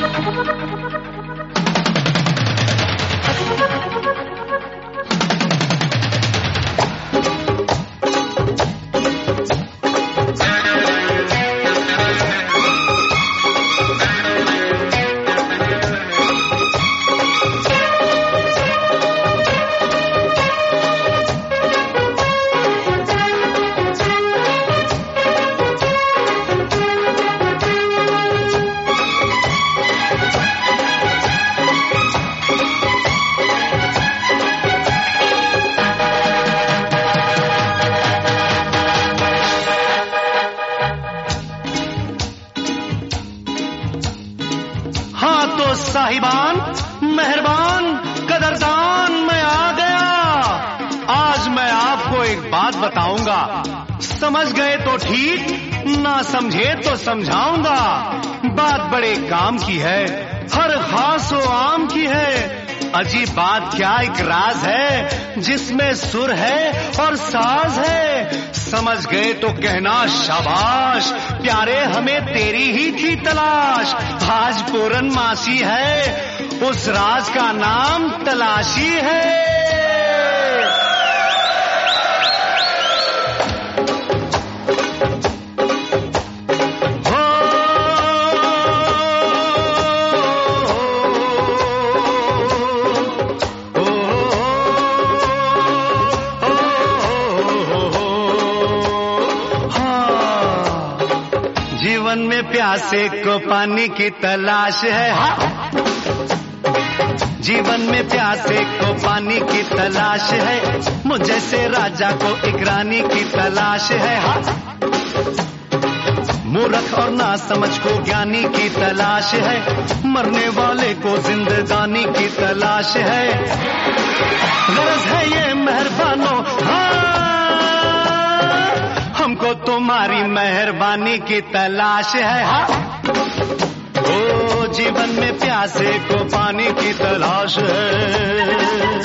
साहिबान, मेहरबान, कदरदान, मैं आ गया। आज मैं आपको एक बात बताऊंगा, समझ गए तो ठीक, ना समझे तो समझाऊंगा। बात बड़े काम की है, हर खास व आम की है। अजीब बात क्या एक राज है जिसमें सुर है और साज है। समझ गए तो कहना शाबाश, प्यारे हमें तेरी ही थी तलाश। आज पूरनमासी है, उस राज का नाम तलाशी है। जीवन में प्यासे को पानी की तलाश है, हाँ। जीवन में प्यासे को पानी की तलाश है, मुझे से राजा को एक रानी की तलाश है, हाँ। मूर्ख और ना समझ को ज्ञानी की तलाश है, मरने वाले को जिंदगानी की तलाश है। गरज है ये मेहरबानो, हाँ, हमको तुम्हारी मेहरबानी की तलाश है, हाँ। ओ जीवन में प्यासे को पानी की तलाश है।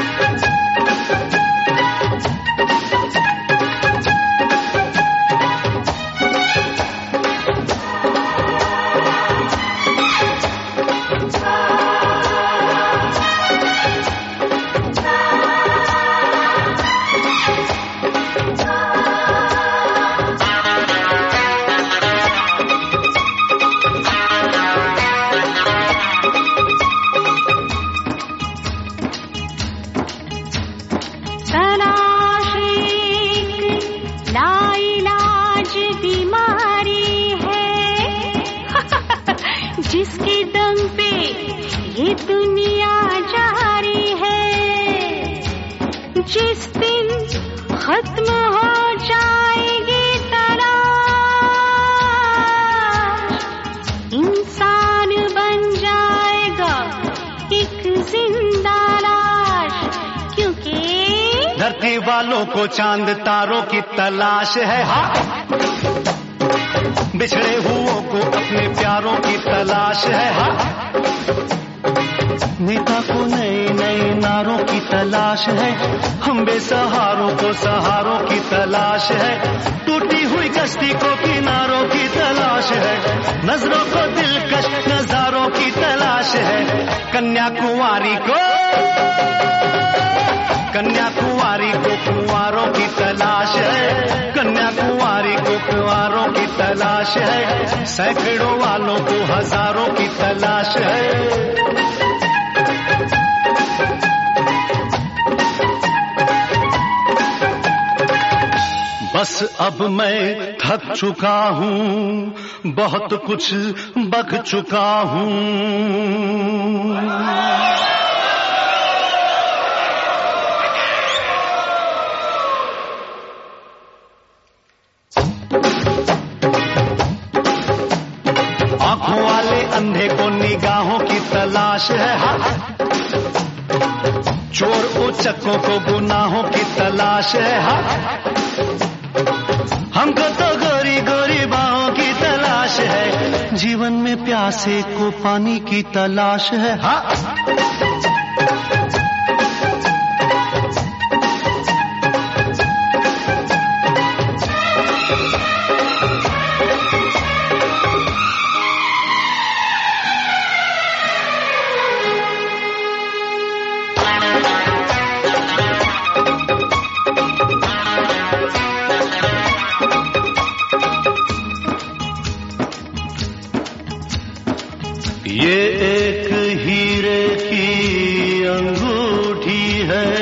जिसके दम पे ये दुनिया जारी है, जिस दिन खत्म हो जाएगी तलाश, इंसान बन जाएगा एक जिंदा लाश। क्योंकि धरती वालों को चांद तारों की तलाश है, हाँ। बिछड़े हुओं को अपने प्यारों की तलाश है, हाँ। नेता को नए नए नारों की तलाश है, हम बेसहारों को सहारों की तलाश है। टूटी हुई कश्ती को किनारों की तलाश है, नजरों को दिलकश नजारों की तलाश है। कन्याकुमारी को कुंवारों की तलाश है, कन्याकुमारी को कुंवारों की तलाश है। सैकड़ों वालों को हजारों की तलाश है। बस अब मैं थक चुका हूँ, बहुत कुछ बक चुका हूँ। आंखों वाले अंधे को निगाहों की तलाश है, हाँ। चोर उचक्कों को गुनाहों की तलाश है, हाँ। हमको तो गोरी गोरी बाहों की तलाश है, जीवन में प्यासे को पानी की तलाश है, हाँ। ये एक हीरे की अंगूठी है,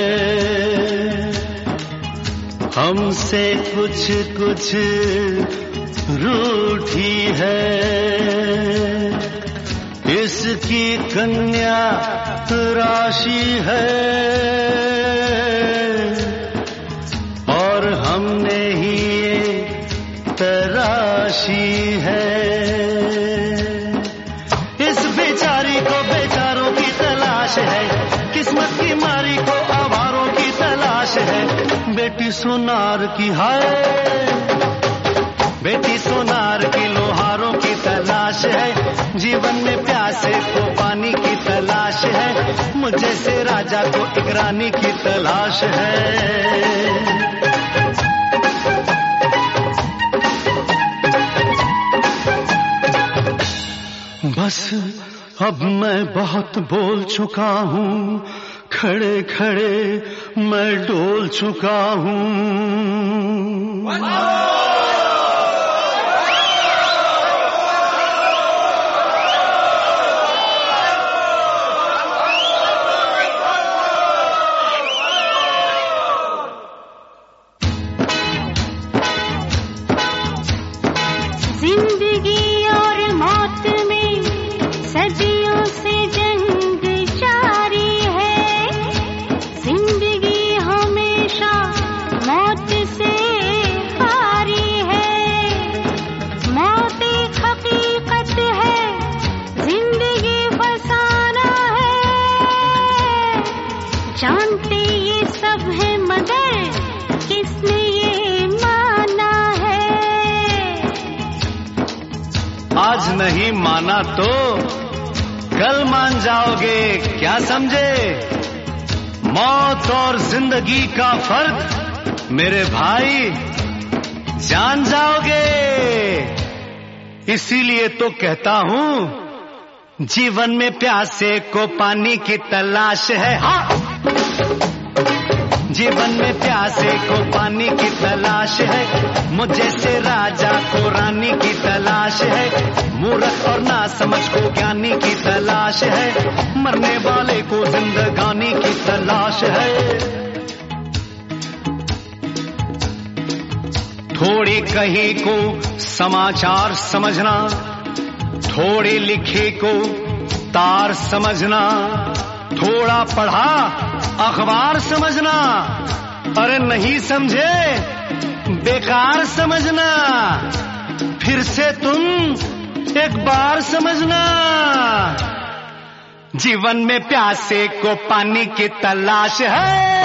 हमसे कुछ कुछ रूठी है। इसकी कन्या राशि है और हमने ही ये तराशी है। इस बेचारी को बेचारों की तलाश है, किस्मत की मारी को आवारों की तलाश है। बेटी सोनार की हाय, बेटी सोनार की लोहारों की तलाश है। जीवन में प्यासे को पानी की तलाश है, मुझे से राजा को एक रानी की तलाश है। बस अब मैं बहुत बोल चुका हूँ, खड़े खड़े मैं डोल चुका हूँ। जिंदगी और मौत में सदियों से जंग जारी है। जिंदगी हमेशा मौत से हारी है। मौत एक हकीकत है, जिंदगी फसाना है। जानते ये सब है मगर किसने ये माना है। आज नहीं माना तो कल मान जाओगे, क्या समझे? मौत और जिंदगी का फर्क मेरे भाई जान जाओगे। इसीलिए तो कहता हूँ जीवन में प्यासे को पानी की तलाश है। हाँ, जीवन में प्यासे को पानी की तलाश है, मुझे से राजा को रानी की तलाश है। मूर्ख और ना समझ को ज्ञानी की तलाश है, मरने वाले को जिंदगानी की तलाश है। थोड़ी कहीं को समाचार समझना, थोड़ी लिखे को तार समझना, थोड़ा पढ़ा अखबार समझना, अरे नहीं समझे बेकार समझना। फिर से तुम एक बार समझना, जीवन में प्यासे को पानी की तलाश है।